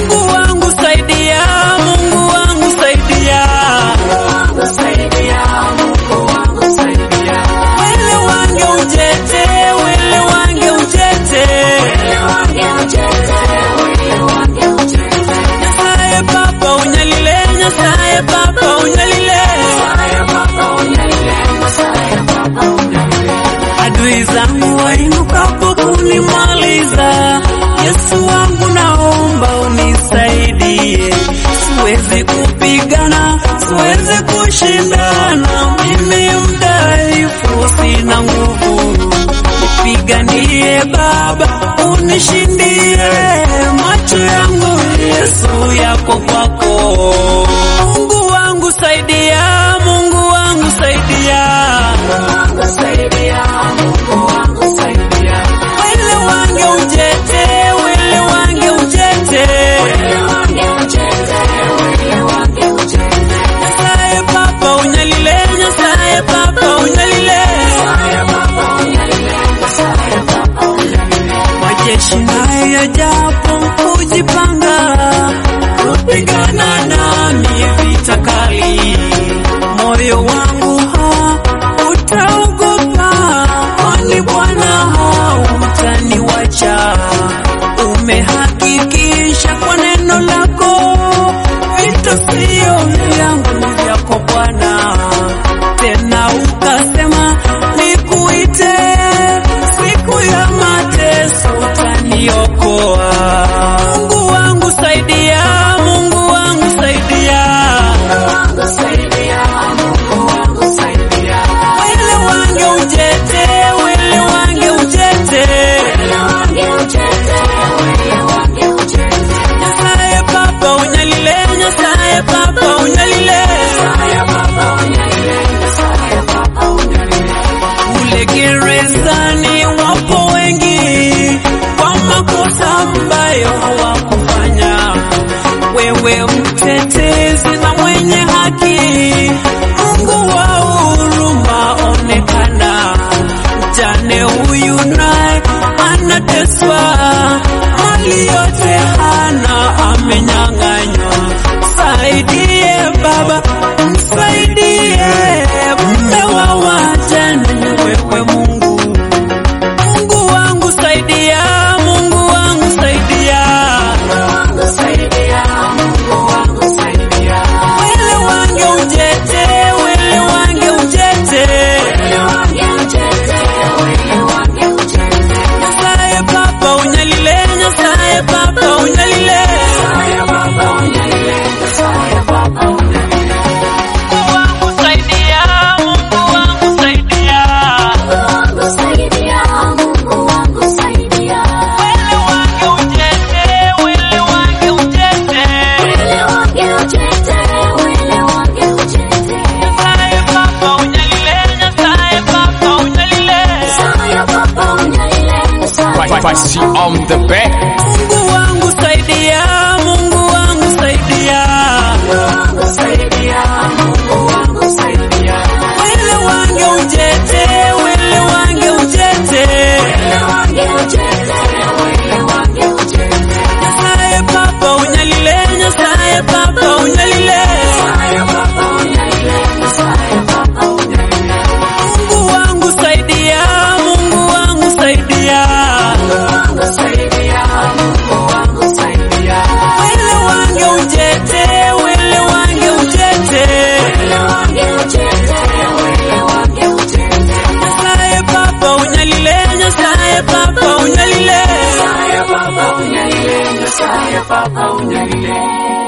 Mungu wangu saidia, Mungu wangu saidia, Mungu wangu saidia, wele wange ujete, wele wange ujete, Nyasaye papa unyalile, Nyasaye papa unyalile, adui zangu wainukapo kunimaliza, Yesu wangu naomba unisaidie, siwezi kupigana, siwezi kushindana, mimi mdhaifu sina nguvu, nipiganie Baba unishindie, macho yangu Yesu yako kwako. Mungu wangu saidia, Mungu wangu saidia, wele wange ujete, wele wange ujete, Nyasaye papa unyalile, Nyasaye papa unyalile, majeshi nayo yajapo kujipanga kupigana nami vita kali, moyo wangu utaogopa, kwani Bwana hutaniwacha. Umehakikisha kwa neno lako, vita sio vyangu ni vyako Bwana, tena ukasema nikuite, siku ya mateso utaniokoa. Mungu wangu saidia, Mungu wangu saidia, wele wange ujete, wele wange ujete, Nyasaye papa unyalile, Nyasaye papa unyalile, ule gerezani wapo wengi kwa makosa ambayo hawakufanya, wewe mtetezi na mwenye haki, Mungu wa huruma onekana, mjane huyu naye anateswa, mali yote hana amenyang'anywa, saidie Baba, msaidie mume wa wajane ni wewe Mungu. Mungu wangu saidia, Mungu wangu saidia, wele wange ujete, wele wange ujete, Nyasaye papa unyalile, Nyasaye papa unyalile, Mungu wangu saidia, Mungu wangu saidia, wele wange ujete, wele wange ujete, Nyasaye papa unyalile, Nyasaye papa unyalile, Christ on the back. Mungu wangu saidia, Mungu wangu saidia, wele wange ujete, wele wange ujete, Nyasaye papa unyalile, Nyasaye papa unyalile, Mungu wangu saidia, Mungu wangu saidia, wele wange ujete, wele wange ujete, Nyasaye papa unyalile, Nyasaye papa unyalile, Papa unyalile.